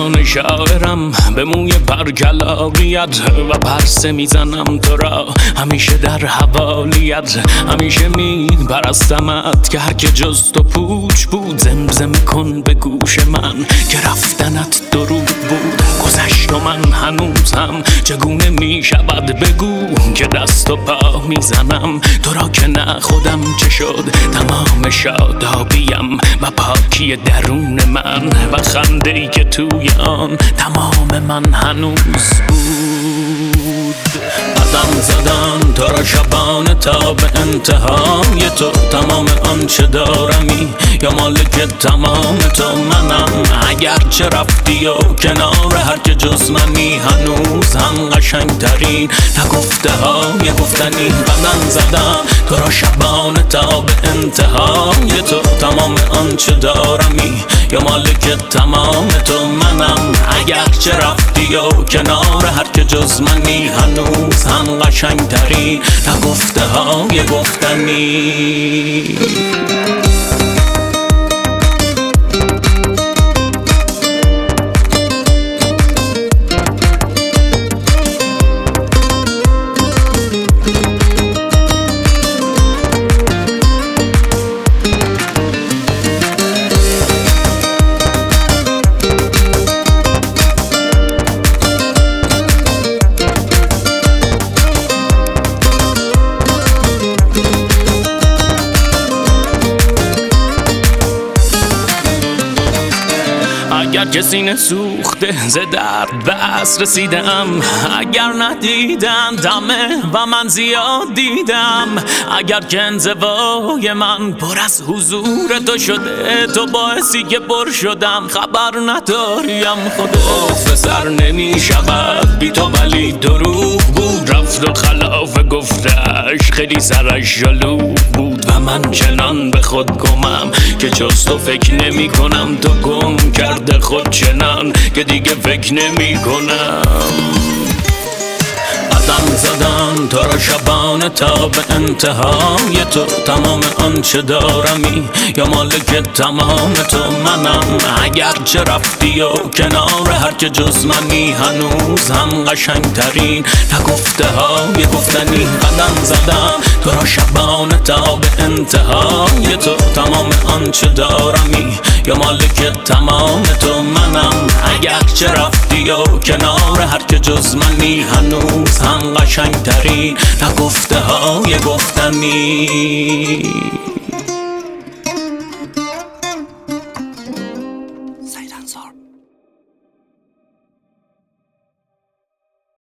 زبان شاعرم به موی برگلاریت و پرسه میزنم تو را همیشه در حوالیت. همیشه میپرستمت که هر که جز تو پوچ بود. زمزمه کن به گوش من که رفتنت درود بود. گذشت و من هنوزم چگونه میشود بگو که دست و پا میزنم تو را که نه خودم چه شد. تمام شادابیم و پاکی درون من و خنده‌ای که توی آن تمام من هنوز بود. قدم زدن تو را شبانه تا به انتهای تو. تمام آنچه دارمی یا مالک تمام تو منم. اگرچه رفتی و کنار هر که جز منی هنوز هم قشنگترین نگفته های گفتنی. قدم زدم تو را شبانه تا به انتهای تو. تمام آنچه دارمی یا مالک تمام تو منم. اگرچه رفتی و کنار هر که جز منی هنوز هم قشنگترین نگفته های گفتنی. اگر که سینه سوخته ز درد بس رسیدم. اگر ندیدن دمه و من زیاد دیدم. اگر که انزوای من پر از حضور تو شده تو باعثی که پر شدم. خبر نداریم خدا سر نمی شود بی تو ولی دروغ بود. رفت و خلاف گفتش خیلی سرش جلو بود و من چنان به خود گمم که جز تو فکر نمی کنم. تو گم کرده خود چنان که دیگه فکر نمی کنم. قدم زدم تو را شبانه تا به انتهای تو. تمام آنچه دارمی یا مالک تمام تو منم. اگرچه رفتی و کنار هر که جز منی هنوز هم قشنگترین نگفته های گفتنی. قدم زدم تو را شبانه تا به انتهای تو. تمام آنچه دارمی یا مالک تمام تو منم. اگرچه رفتی و کنار هر که جز منی هنوز هم قشنگترین نگفته های گفتنی.